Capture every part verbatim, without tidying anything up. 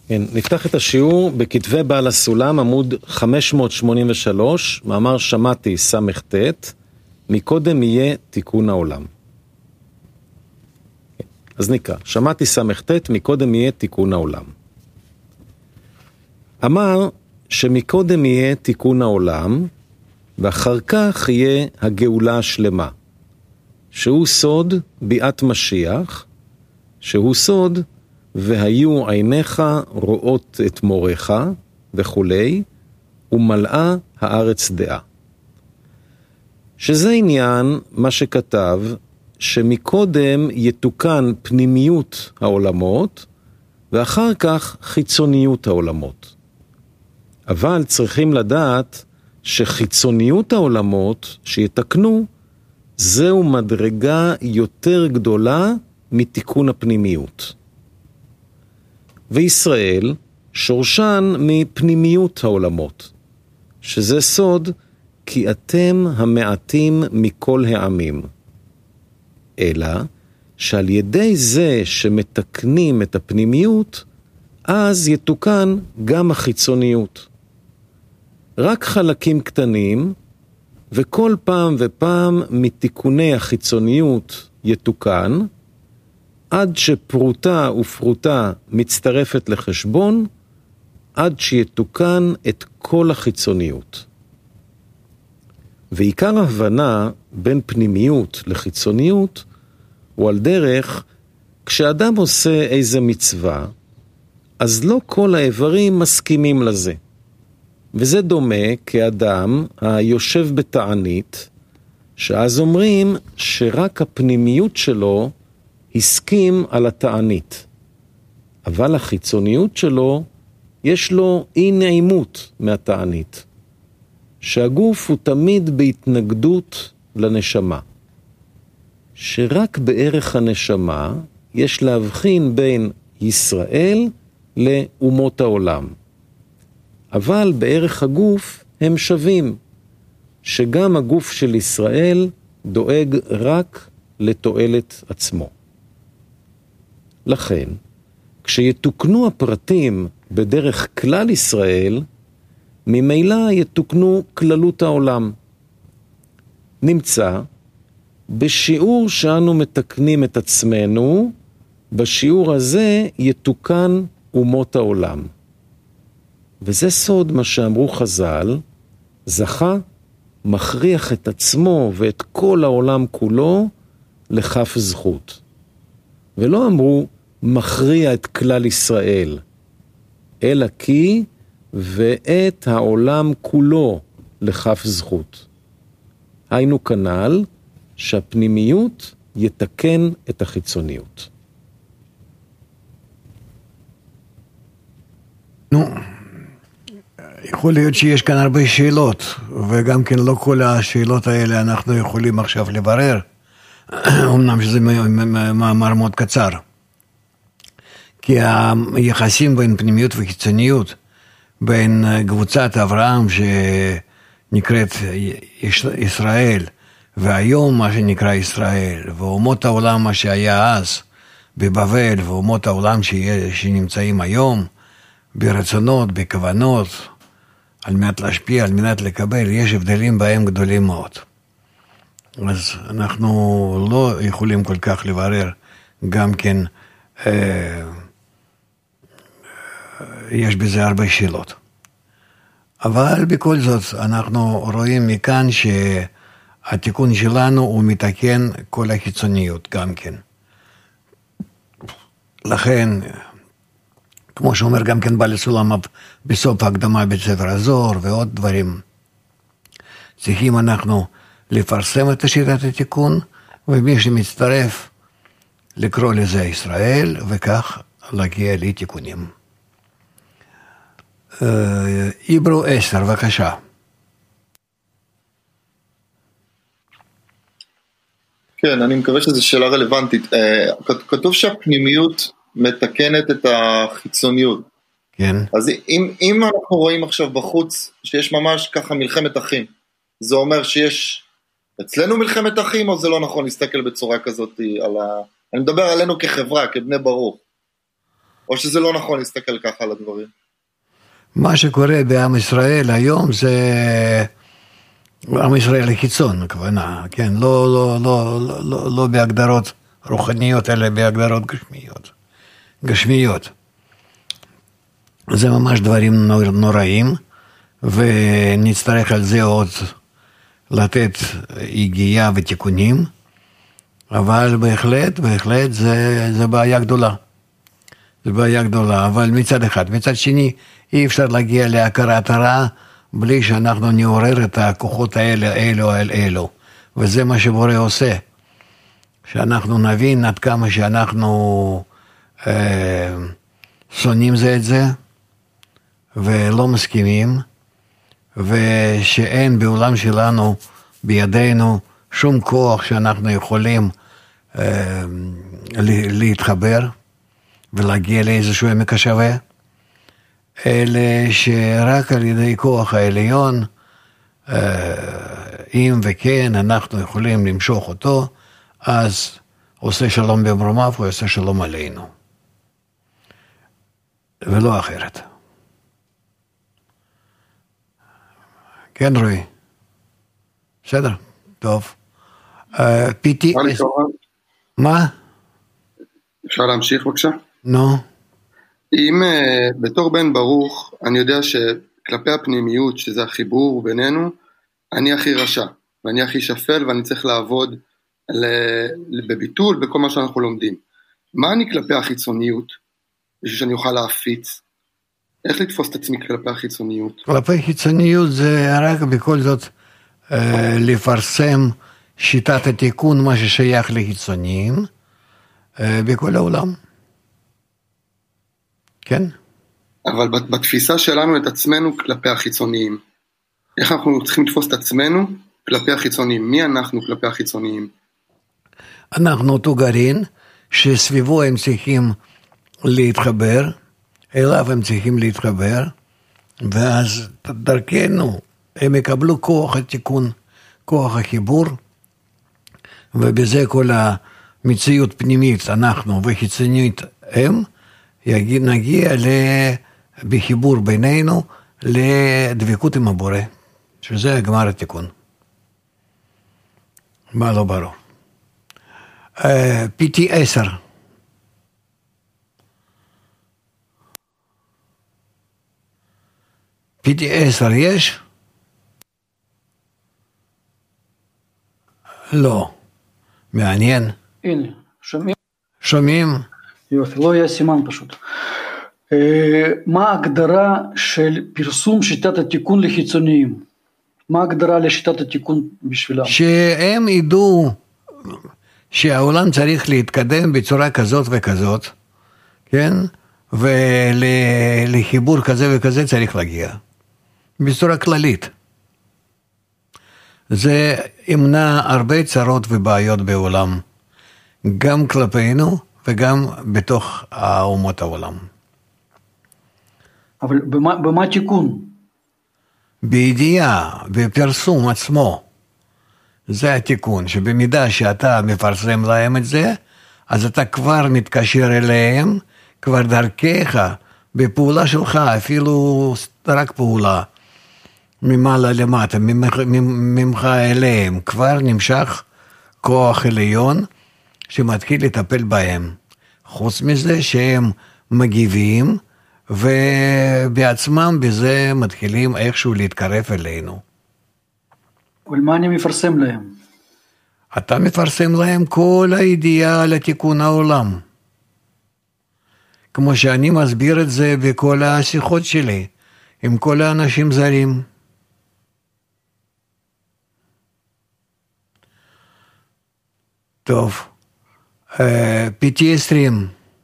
כן, נפתח את השיעור בכתבי בעל הסולם, עמוד חמש מאות שמונים ושלוש, מאמר שמעתי סמך תת, מקודם יהיה תיקון העולם. אז נקרא, שמעתי סמך תת, מקודם יהיה תיקון העולם. אמר שמקודם יהיה תיקון העולם, ואחר כך יהיה הגאולה השלמה, שהוא סוד ביאת משיח, שהוא סוד והיו עיניך רואות את מורך וכולי, ומלאה הארץ דעה. שזה עניין מה שכתב, שמקודם יתוקן פנימיות העולמות, ואחר כך חיצוניות העולמות. אבל צריכים לדעת שחיצוניות העולמות שיתקנו, זהו מדרגה יותר גדולה מתיקון הפנימיות. וישראל שורשן מפנימיות העולמות, שזה סוד כי אתם המעטים מכל העמים. אלא שעל ידי זה שמתקנים את הפנימיות, אז יתוקן גם החיצוניות. רק חלקים קטנים, וכל פעם ופעם מתיקוני החיצוניות יתוקן, עד שפרוטה ופרוטה מצטרפת לחשבון, עד שיתוקן את כל החיצוניות. ועיקר ההבנה בין פנימיות לחיצוניות, הוא על דרך, כשאדם עושה איזה מצווה, אז לא כל האיברים מסכימים לזה. וזה דומה כאדם היושב בתענית, שאז אומרים שרק הפנימיות שלו הסכים על התענית. אבל החיצוניות שלו, יש לו אי נעימות מהתענית. שהגוף הוא תמיד בהתנגדות לנשמה. שרק בערך הנשמה יש להבחין בין ישראל לאומות העולם. אבל בערך הגוף הם שווים, שגם הגוף של ישראל דואג רק לתועלת עצמו. לכן, כשיתוקנו הפרטים בדרך כלל ישראל, ממילא יתוקנו כללות העולם. נמצא, בשיעור שאנו מתקנים את עצמנו, בשיעור הזה יתוקן אומות העולם. וזה סוד מה שאמרו חז"ל, זכה, מכריח את עצמו ואת כל העולם כולו לכף זכות. ולא אמרו, מכריע את כלל ישראל, אלא כי ואת העולם כולו לכף זכות. היינו כנ"ל שהפנימיות יתקן את החיצוניות. נו, יכול להיות שיש כאן הרבה שאלות, וגם כן לא כל השאלות האלה אנחנו יכולים עכשיו לברר, אמנם שזה מאמר מאוד קצר. כי היחסים בין פנימיות וחיצוניות, בין קבוצת אברהם שנקראת ישראל, והיום מה שנקרא ישראל, ואומות העולם מה שהיה אז בבבל, ואומות העולם שנמצאים היום, ברצונות, בכוונות, על מנת להשפיע, על מנת לקבל, יש הבדלים בהם גדולים מאוד. אז אנחנו לא יכולים כל כך לברר, גם כן אה, יש בזה הרבה שאלות. אבל בכל זאת אנחנו רואים מכאן שהתיקון שלנו הוא מתקן כל החיצוניות גם כן. לכן, כמו שאומר גם כן בעל הסולם בסוף ההקדמה בית ספר הזוהר ועוד דברים, צריכים אנחנו לפרסם את שיטת התיקון, ומי שמצטרף לקרוא לזה ישראל, וכך להגיע לתיקונים. איברו עשר, בבקשה. כן, אני מקווה שזו שאלה רלוונטית. כתוב שהפנימיות מתקנת את החיצוניות. כן. אז אם, אם אנחנו רואים עכשיו בחוץ שיש ממש ככה מלחמת אחים, זה אומר שיש אצלנו מלחמת אחים, או זה לא נכון להסתכל בצורה כזאת על ה... אני מדבר עלינו כחברה, כבני ברוך. או שזה לא נכון להסתכל ככה על הדברים? מה שקורה בעם ישראל היום זה עם ישראל החיצון, הכוונה, כן, לא, לא, לא, לא, לא בהגדרות רוחניות, אלא בהגדרות גשמיות. גשמיות. זה ממש דברים נוראים, ונצטרך על זה עוד לתת הגיעה ותיקונים, אבל בהחלט, בהחלט זה, זה בעיה גדולה. זה בעיה גדולה, אבל מצד אחד. מצד שני, אי אפשר להגיע להכרת הרע, בלי שאנחנו נעורר את הכוחות האלה, אלו על אלו. וזה מה שבורא עושה. שאנחנו נבין עד כמה שאנחנו אה, שונאים זה את זה, ולא מסכימים, ושאין בעולם שלנו, בידינו, שום כוח שאנחנו יכולים אה, להתחבר, ולהגיע לאיזשהו עמק השווה, אלא שרק על ידי כוח העליון, אם וכן אנחנו יכולים למשוך אותו, אז עושה שלום במרומיו, הוא עושה שלום עלינו. ולא אחרת. כן רואי? בסדר, טוב. פיתי... מה? אפשר להמשיך בבקשה? נו. אם uh, בתור בן ברוך, אני יודע שכלפי הפנימיות, שזה החיבור בינינו, אני הכי רשע, ואני הכי שפל, ואני צריך לעבוד ל- בביטול, בכל מה שאנחנו לומדים. מה אני כלפי החיצוניות, בשביל שאני אוכל להפיץ? איך לתפוס את עצמי כלפי החיצוניות? כלפי חיצוניות זה רק בכל זאת uh, לפרסם שיטת התיקון, מה ששייך לחיצוניים, uh, בכל העולם. כן. אבל בתפיסה שלנו את עצמנו כלפי החיצוניים, איך אנחנו צריכים לתפוס את עצמנו כלפי החיצוניים? מי אנחנו כלפי החיצוניים? אנחנו אותו גרעין שסביבו הם צריכים להתחבר, אליו הם צריכים להתחבר, ואז דרכנו הם יקבלו כוח התיקון, כוח החיבור, ובזה כל המציאות פנימית אנחנו וחיצונית הם, נגיע בחיבור בינינו לדבקות עם הבורא, שזה גמר התיקון. מה לא ברור. פי טי עשר. פי טי עשר יש? לא. מעניין. הנה, שומעים? שומעים? יופי, לא היה סימן פשוט. מה ההגדרה של פרסום שיטת התיקון לחיצוניים? מה ההגדרה לשיטת התיקון בשבילם? שהם ידעו שהעולם צריך להתקדם בצורה כזאת וכזאת, כן? ולחיבור כזה וכזה צריך להגיע. בצורה כללית. זה ימנע הרבה צרות ובעיות בעולם, גם כלפינו וגם בתוך האומות העולם. אבל במה, במה תיקון? בידיעה, בפרסום עצמו. זה התיקון, שבמידה שאתה מפרסם להם את זה, אז אתה כבר מתקשר אליהם, כבר דרכך, בפעולה שלך, אפילו רק פעולה, ממעלה למטה, ממך, ממך אליהם, כבר נמשך כוח עליון, שמתחיל לטפל בהם. חוץ מזה שהם מגיבים, ובעצמם בזה מתחילים איכשהו להתקרב אלינו. אבל מה אני מפרסם להם? אתה מפרסם להם כל הידיעה על תיקון העולם. כמו שאני מסביר את זה בכל השיחות שלי, עם כל האנשים זרים. טוב, פי טי עשרים.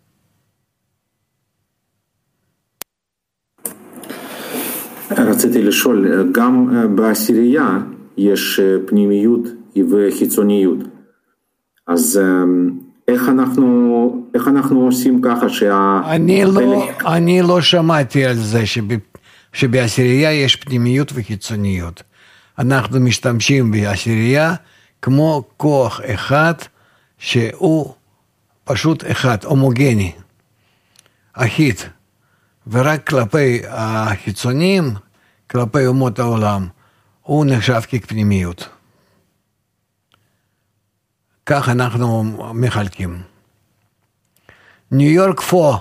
רציתי לשאול, גם בעשירייה יש פנימיות וחיצוניות, אז איך אנחנו, איך אנחנו עושים ככה שה... אני לא, אני לא שמעתי על זה שב, שבעשירייה יש פנימיות וחיצוניות. אנחנו משתמשים בעשירייה כמו כוח אחד שהוא פשוט אחד, הומוגני. אחיד, ורק כלפי החיצוניים, כלפי אומות העולם, הוא נחשב כפנימיות. כך אנחנו מחלקים. ניו יורק פור.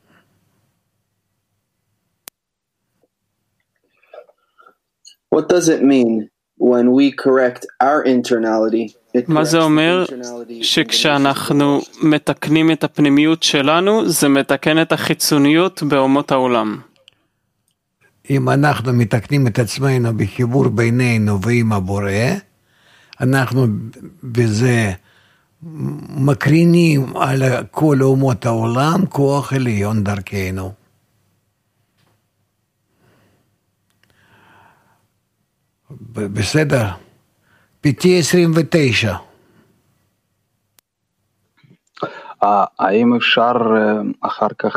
What does it mean when we correct our internality? מה זה אומר? שכשאנחנו מתקנים את הפנימיות שלנו, זה מתקן את החיצוניות באומות העולם. אם אנחנו מתקנים את עצמנו בחיבור בינינו ועם הבורא, אנחנו בזה מקרינים על כל אומות העולם כוח עליון דרכנו. בסדר? פיתי עשרים ותשע. האם אפשר אחר כך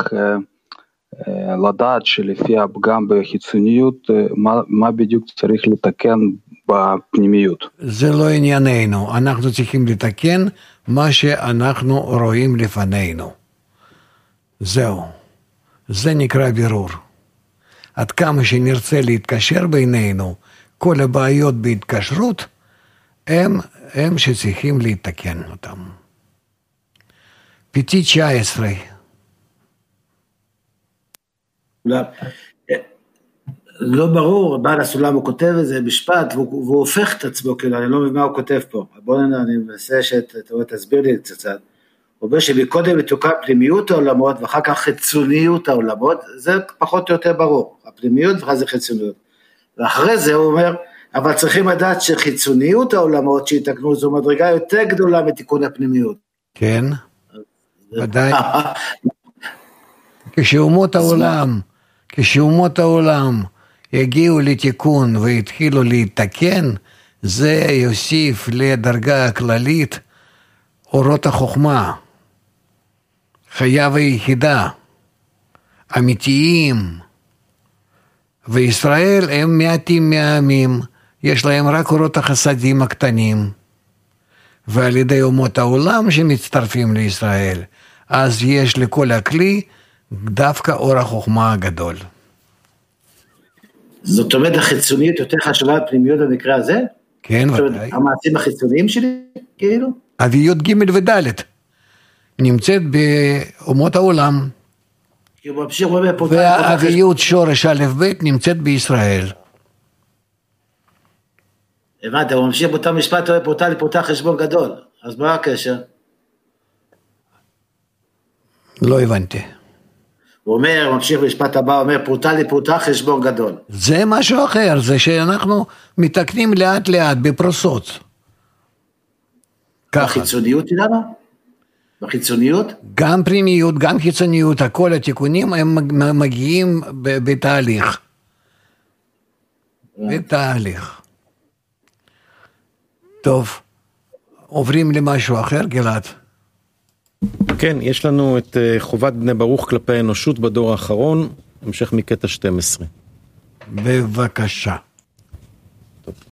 לדעת שלפי הפגם בחיצוניות, מה, מה בדיוק צריך לתקן בפנימיות? זה לא ענייננו, אנחנו צריכים לתקן מה שאנחנו רואים לפנינו. זהו, זה נקרא בירור. עד כמה שנרצה להתקשר בינינו, כל הבעיות בהתקשרות, הם, הם שצריכים לתקן אותם. פיתי תשע עשרה. לא ברור, בעל הסולם הוא כותב איזה משפט, והוא, והוא הופך את עצמו, כאילו, אני לא מבין מה הוא כותב פה. בואו נראה, אני מנסה שתסביר לי קצת. הוא אומר שמקודם מתוקן פנימיות העולמות, ואחר כך חיצוניות העולמות, זה פחות או יותר ברור, הפנימיות ואחר זה חיצוניות. ואחרי זה הוא אומר, אבל צריכים לדעת שחיצוניות העולמות שיתקנו, זו מדרגה יותר גדולה מתיקון הפנימיות. כן, ודאי. כשאומות העולם, כשאומות העולם יגיעו לתיקון והתחילו להתקן, זה יוסיף לדרגה הכללית אורות החוכמה, חיה ויחידה, אמיתיים, וישראל הם מעטים מהעמים, יש להם רק אורות החסדים הקטנים, ועל ידי אומות העולם שמצטרפים לישראל, אז יש לכל הכלי דווקא אור החוכמה הגדול. זאת אומרת, החיצוניות יותר חשובה בפנימיות במקרה הזה? כן, ודאי. המעשים החיצוניים שלי, כאילו? אביות ג' וד' נמצאת באומות העולם. והאביות שורש א' ב' נמצאת בישראל. הבנת, הוא ממשיך באותו משפט, הוא פורטה לפורטה חשבון גדול. אז מה הקשר? לא הבנתי. הוא אומר, ממשיך במשפט הבא, הוא אומר, פורטה לפורטה חשבון גדול. זה משהו אחר, זה שאנחנו מתקנים לאט לאט בפרוסות. בחיצוניות שלנו? בחיצוניות? גם פנימיות, גם חיצוניות, כל התיקונים הם מגיעים בתהליך. בתהליך. טוב, עוברים למשהו אחר, גלעד. כן, יש לנו את חובת בני ברוך כלפי האנושות בדור האחרון, המשך מקטע שתים עשרה. בבקשה.